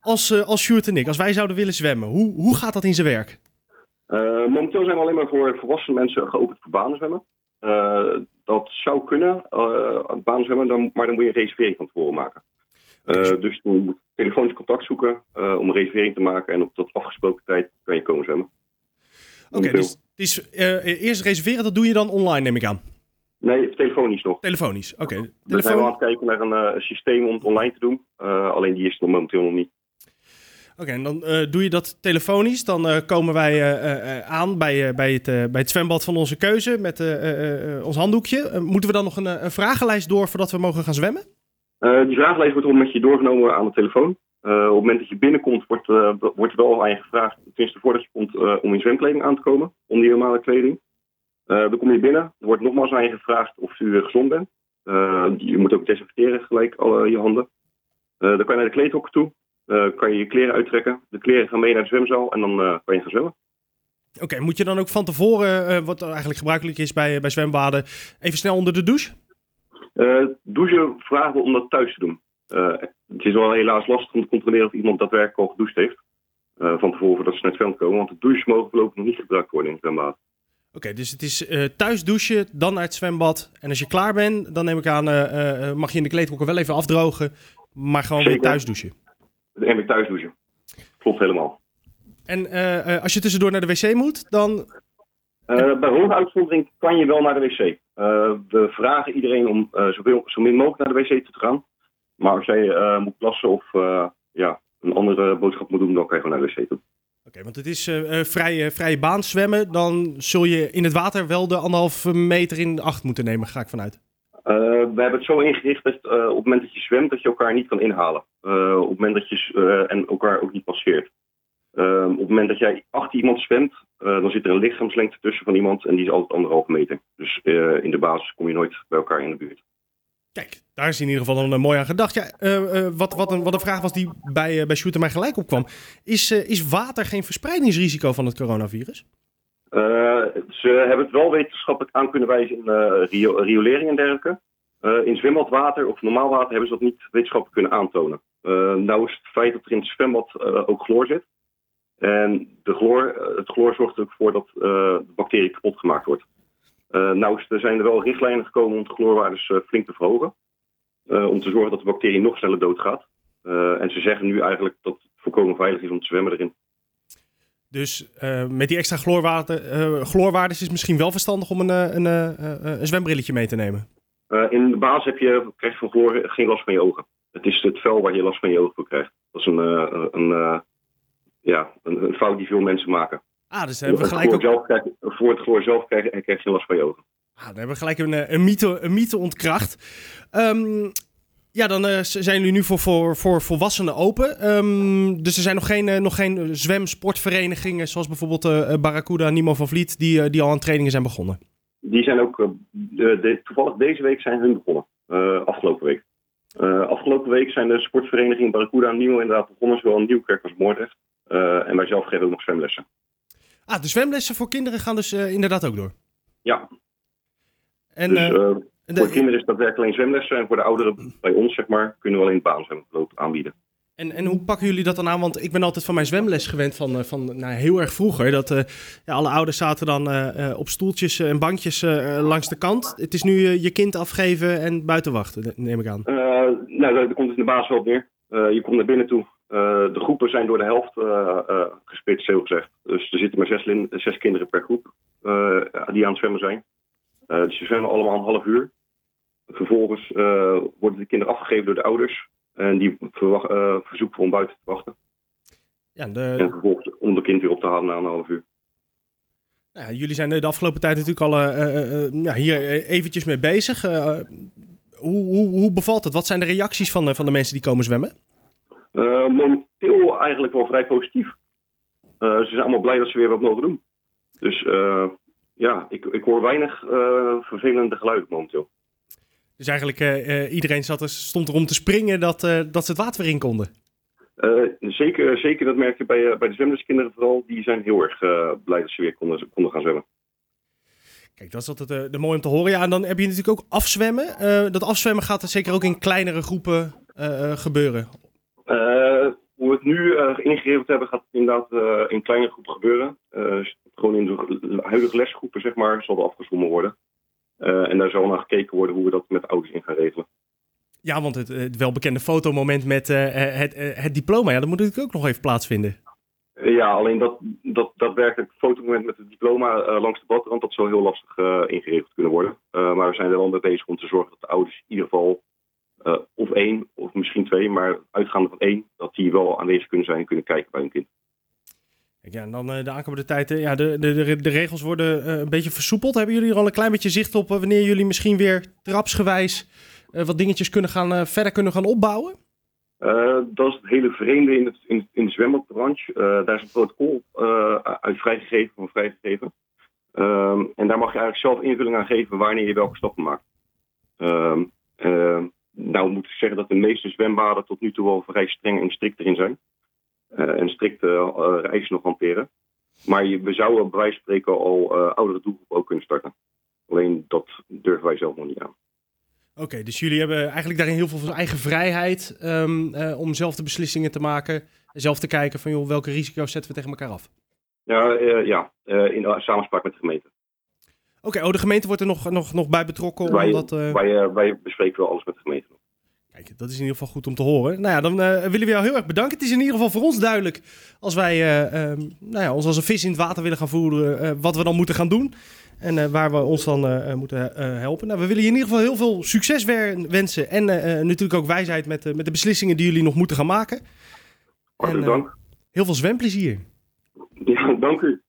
als Sjoerd en ik, als wij zouden willen zwemmen, hoe gaat dat in zijn werk? Momenteel zijn we alleen maar voor volwassen mensen geopend voor banenzwemmen. Dat zou kunnen, banenzwemmen, maar dan moet je een reservering van tevoren maken. Dus je moet telefonisch contact zoeken om een reservering te maken en op dat afgesproken tijd kan je komen zwemmen. Oké, dus eerst reserveren, dat doe je dan online, neem ik aan? Nee, telefonisch nog. Telefonisch, oké. We zijn wel aan het kijken naar een systeem om het online te doen. Alleen die is er momenteel nog niet. Oké, en dan doe je dat telefonisch. Dan komen wij aan bij het zwembad van onze keuze met ons handdoekje. Moeten we dan nog een vragenlijst door voordat we mogen gaan zwemmen? Die vragenlijst wordt met je doorgenomen aan de telefoon. Op het moment dat je binnenkomt wordt er wel aan je gevraagd, tenminste voordat je komt, om in zwemkleding aan te komen. Om die normale kleding. Dan kom je binnen. Er wordt nogmaals aan je gevraagd of u gezond bent. Je moet ook desinfecteren gelijk al je handen. Dan kan je naar de kleedhokken toe. Kan je je kleren uittrekken. De kleren gaan mee naar de zwemzaal en dan kan je gaan zwemmen. Oké, moet je dan ook van tevoren, wat eigenlijk gebruikelijk is bij zwembaden, even snel onder de douche? Douchen vragen we om dat thuis te doen. Het is wel helaas lastig om te controleren of iemand daadwerkelijk al gedoucht heeft. Van tevoren voordat ze naar het zwembad komen. Want de douches mogen voorlopig nog niet gebruikt worden in het zwembad. Oké, dus het is thuis douchen, dan naar het zwembad. En als je klaar bent, dan neem ik aan, mag je in de kleedhokken wel even afdrogen. Maar gewoon weer thuis douchen. En weer thuis douchen. Klopt helemaal. En als je tussendoor naar de wc moet, dan... Bij hoge uitzondering kan je wel naar de wc. We vragen iedereen om zo min mogelijk naar de wc te gaan. Maar als jij moet plassen of een andere boodschap moet doen, dan kan je gewoon naar de wc toe. Oké, want het is vrije baan zwemmen. Dan zul je in het water wel de 1,5 meter in acht moeten nemen, ga ik vanuit. We hebben het zo ingericht dat op het moment dat je zwemt, dat je elkaar niet kan inhalen. Op het moment dat je en elkaar ook niet passeert. Op het moment dat jij achter iemand zwemt, dan zit er een lichaamslengte tussen van iemand en die is altijd 1,5 meter. Dus in de basis kom je nooit bij elkaar in de buurt. Kijk, daar is in ieder geval een mooi aan gedacht. Ja, wat een vraag was die bij Sjoerd en mij gelijk opkwam. Is water geen verspreidingsrisico van het coronavirus? Ze hebben het wel wetenschappelijk aan kunnen wijzen in riolering en dergelijke. In zwembadwater of normaal water hebben ze dat niet wetenschappelijk kunnen aantonen. Nou is het feit dat er in het zwembad ook chloor zit. En het chloor zorgt er ook voor dat de bacterie kapot gemaakt wordt. Er zijn er wel richtlijnen gekomen om de chloorwaardes flink te verhogen. Om te zorgen dat de bacterie nog sneller doodgaat. En ze zeggen nu eigenlijk dat het volkomen veilig is om te zwemmen erin. Dus met die extra chloorwaardes is het misschien wel verstandig om een zwembrilletje mee te nemen? In de basis krijg je van chloor geen last van je ogen. Het is het vel waar je last van je ogen voor krijgt. Dat is een fout die veel mensen maken. Dus hebben we gelijk voor het chloor zelf krijg je geen last van je ogen. Dan hebben we gelijk een mythe ontkracht. Dan zijn jullie nu voor volwassenen open. Dus er zijn nog geen zwemsportverenigingen zoals bijvoorbeeld Barracuda, Nemo van Vliet, die al aan trainingen zijn begonnen. Die zijn ook, toevallig deze week zijn hun begonnen. Afgelopen week. Afgelopen week zijn de sportverenigingen Barracuda en Nemo inderdaad begonnen, zowel in Nieuwkerk als Moordrecht. En wij zelf geven ook nog zwemlessen. De zwemlessen voor kinderen gaan dus inderdaad ook door? Ja. Voor kinderen is dat werkelijk alleen zwemlessen. En voor de ouderen bij ons, zeg maar, kunnen we alleen baanzwemmen aanbieden. En hoe pakken jullie dat dan aan? Want ik ben altijd van mijn zwemles gewend van heel erg vroeger. Dat alle ouders zaten dan op stoeltjes en bankjes langs de kant. Het is nu je kind afgeven en buiten wachten, neem ik aan. Dat komt het in de basis wel op neer. Je komt naar binnen toe. De groepen zijn door de helft gesplitst, zo gezegd. Dus er zitten maar 6 kinderen per groep die aan het zwemmen zijn. Dus ze zwemmen allemaal een half uur. Vervolgens worden de kinderen afgegeven door de ouders. En die verzoeken om buiten te wachten. En vervolgens om de kind weer op te halen na een half uur. Jullie zijn de afgelopen tijd natuurlijk al hier eventjes mee bezig. Hoe bevalt het? Wat zijn de reacties van de mensen die komen zwemmen? Momenteel eigenlijk wel vrij positief. Ze zijn allemaal blij dat ze weer wat mogen doen. Dus ik hoor weinig vervelende geluiden momenteel. Dus eigenlijk iedereen stond er om te springen dat ze het water weer in konden? Zeker dat merk je bij de zwemleskinderen vooral. Die zijn heel erg blij dat ze weer konden gaan zwemmen. Kijk, dat is altijd de mooi om te horen. Ja, en dan heb je natuurlijk ook afzwemmen. Dat afzwemmen gaat er zeker ook in kleinere groepen gebeuren. we het nu ingeregeld hebben, gaat het inderdaad in kleine groepen gebeuren. Gewoon in de huidige lesgroepen, zeg maar, zal er afgezwommen worden. En daar zal naar gekeken worden hoe we dat met ouders in gaan regelen. Ja, want het welbekende fotomoment met het diploma, ja, dat moet natuurlijk ook nog even plaatsvinden. Ja, alleen dat daadwerkelijk fotomoment met het diploma langs de badrand, dat zou heel lastig ingeregeld kunnen worden. Maar we zijn er wel mee bezig om te zorgen dat de ouders in ieder geval of 1 of misschien 2, maar uitgaande van 1, dat die wel aanwezig kunnen zijn en kunnen kijken bij hun kind. Ja, en dan de aankomende tijd, de regels worden een beetje versoepeld. Hebben jullie er al een klein beetje zicht op wanneer jullie misschien weer trapsgewijs wat dingetjes verder kunnen gaan opbouwen? Dat is het hele vreemde in de zwembadbranche. Daar is een protocol uit vrijgegeven. En daar mag je eigenlijk zelf invulling aan geven wanneer je welke stappen maakt. Nou moet ik zeggen dat de meeste zwembaden tot nu toe wel vrij streng en strikt erin zijn. En strikte eisen nog hanteren. Maar we zouden bij wijze van spreken al oudere doelgroepen ook kunnen starten. Alleen dat durven wij zelf nog niet aan. Oké, dus jullie hebben eigenlijk daarin heel veel eigen vrijheid om zelf de beslissingen te maken. Zelf te kijken van joh, welke risico's zetten we tegen elkaar af? In samenspraak met de gemeente. Oké, de gemeente wordt er nog bij betrokken? Wij bespreken wel alles met de gemeente. Kijk, dat is in ieder geval goed om te horen. Nou ja, dan willen we jou heel erg bedanken. Het is in ieder geval voor ons duidelijk als wij ons als een vis in het water willen gaan voeren, wat we dan moeten gaan doen. En waar we ons dan moeten helpen. Nou, we willen je in ieder geval heel veel succes wensen. En natuurlijk ook wijsheid met de beslissingen die jullie nog moeten gaan maken. Hartelijk dank. Heel veel zwemplezier. Ja, dank u.